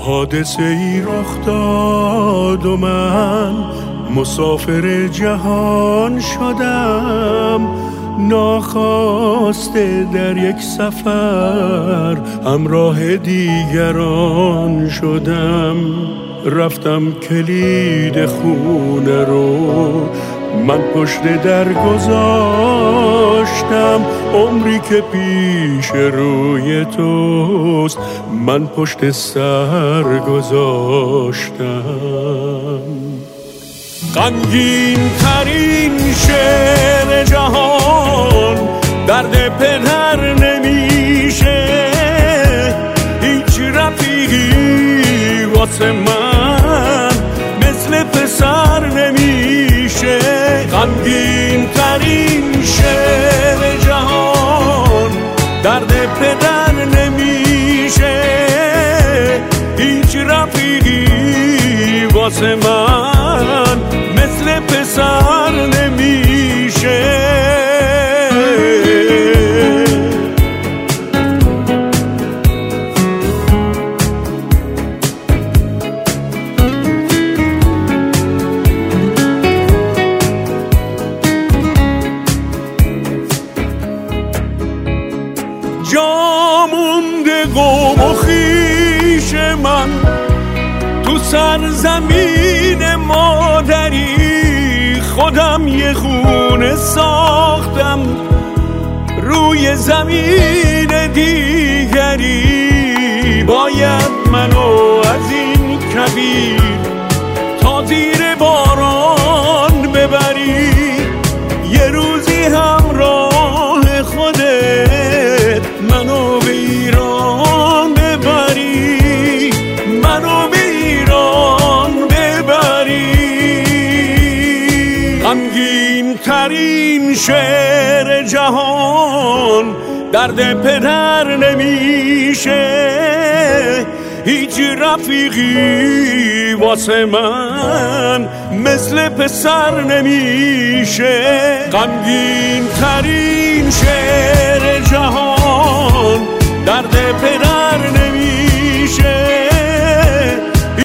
حادثه ای رخ داد و من مسافر جهان شدم، ناخواسته در یک سفر همراه دیگران شدم. رفتم کلید خونه رو من پشت در گذاشتم، عمری که پیش روی توست من پشت سر گذاشتم. غمگین ترین شعر جهان درد پدر نمیشه، هیچ رفیقی واسه من مثل پسر نمیشه. غمگین ترین شعر جهان درد پدر نمیشه، هیچ رفیقی واسه من مثل پسر نمیشه. جا مونده قوم و خویش من تو سرزمین مادری، خودم یه خونه ساختم روی زمین دیگری. باید منو از این کویر تا زیر باران ببری، یه روزی همراه خودت منو به ایران ببری، منو به ایران ببری. غمگین ترین شعر جهان درد پدر نمیشه، هیچ رفیقی واسه من مثل پسر نمیشه. غمگین ترین شعر جهان درد پدر نمیشه،